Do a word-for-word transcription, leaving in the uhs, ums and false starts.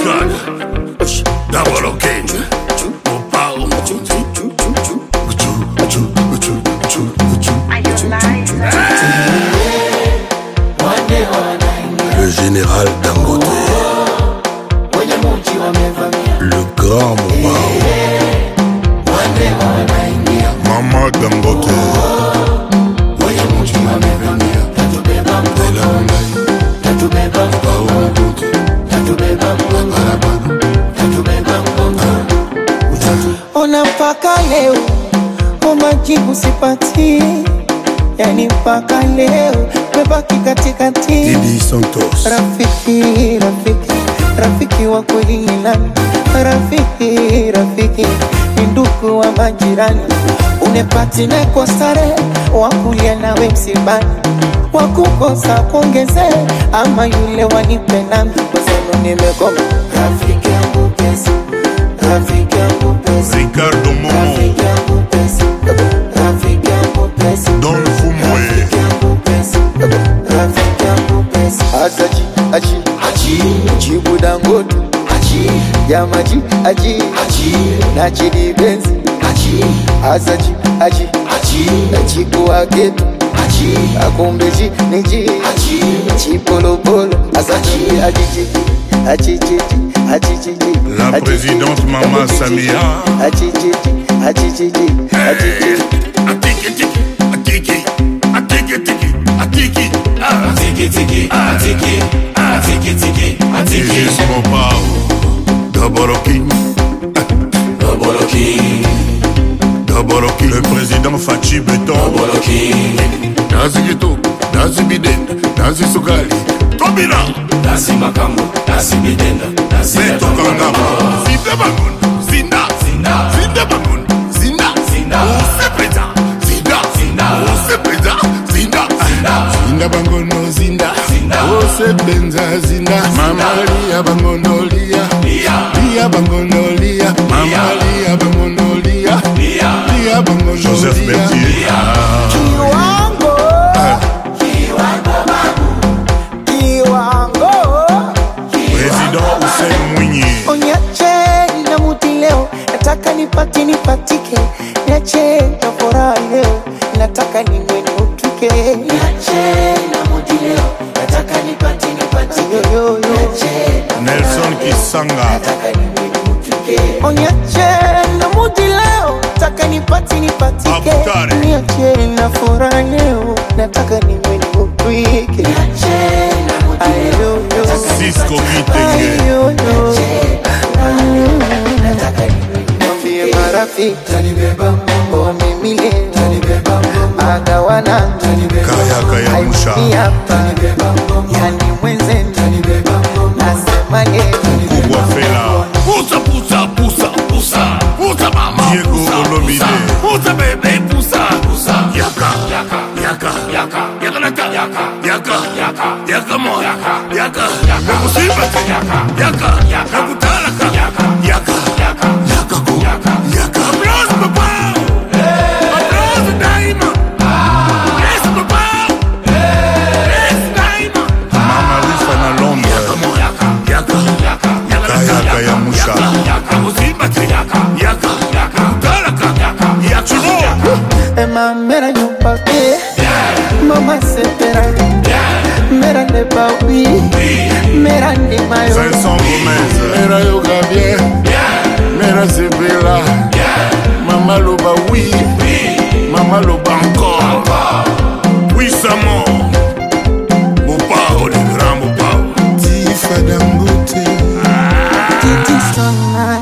Pascal, Double OK, Opao. Le général Dangote, le grand Mopao, Maman Dangote, ona mpaka leo kwa majibu sipati, yani mpaka leo mebaki katikati. Didi Santos, Rafiki, rafiki, rafiki wa kweli ni nani? Rafiki, rafiki, ni ndugu wa majirani. Unepati na kwa stare, wakulia nawe msibani, wakukosa kuongeze, ama yule wanipe nami. Kwa zenu nimekoma. Rafiki yangu pesa, rafiki yangu pesa, Ricardo Momo, rafiki yangu pesa, rafiki yangu pesa, Don Fumwe, rafiki yangu pesa, rafiki yangu pesa. Asaji, aji, aji, Jibu Dangote, aji, Yamaji, aji, aji, Nachidi Benzi, aji, Asaji, aji, aji, Nachiku Agetu, aji, Akumbeji, Niji, aji, Chipolo Polo, Asaji, aji, aji, aji, aji, la présidente Maman Samia, aji, aji, aji, aji, Atiki tiki, atiki, atiki tiki, atiki, Atiki tiki, atiki, atiki tiki, atiki. Gégis Mopao, Double OK, Double OK, Double OK, le président Fachi Beton, Double OK, Nazi Gito, Nazi Biden, Nazi Sukali, Tobina, Nasi Makambo, Nasi Bidenda, Nasi Beto Kangama, Zinda Bangun, Zinda, Zinda, Zinda Bangun, Zinda, Zinda, Sepeda, Zinda, Zinda, Sepeda, Zinda, Zinda, Zinda Bangono, Zinda, Zinda, Sebenza, Zinda, Mama Lia Bangono Lia, Lia, Lia Bangono Lia, Mama Lia Bangono Lia, Lia, Lia Bangono Joseph Bertier, Kiwango, Kiwango babu, kiwango. Président Hussein Mwinyi, Onyache na muti leo, nataka nipati nipatike. Niache na furaha leo, nataka niwe niutuke. Niache na muti leo, nataka nipati nipatike. Yo, yo, yo. Nelson Kisanga, Nataka niwe niutuke. Onyache na muti leo, nataka nipati nipatike. Abukari. Niache na furaha leo, nataka niwe niutuke. Niache na muti leo, Cisco Kitenge, mwambie marafiki oh mimi leo agawana Kaya Kaya Musha, hapa yani mwenze nasema leo Kubwa Fela, Pusa, pusa, pusa, pusa, pusa mama, Diego pusa, Olomide, pusa bebe, pusa, pusa, Yaka, yaka, Yaka, yaka, yaka naka, yaka, Yaka, yaka, Yaka mo, yaka, Yaka, yaka, Musibati, yaka, Yaka, yaka, Nakutalaka, yaka, Yaka, yaka, Yaka ku, yaka. Yaka. Applause papa, applause daima, yes papa, yes daima. Mama Lisa na Londres, Yaka, Yaka, yaka, Kaya Kaya Musha, yaka, Musibati, yaka, Yaka, yaka, Nakutalaka, yaka, Yaka. Emma mera nyupake mama sepera mera ne bawi mera ne mayo Vincent Gomez, Mera Yoga bien, Mera Sebela, Mama Loba oui, Mama Loba encore, puissamment, Mopao, le grand Mopao, Tifa Dangote, titi sana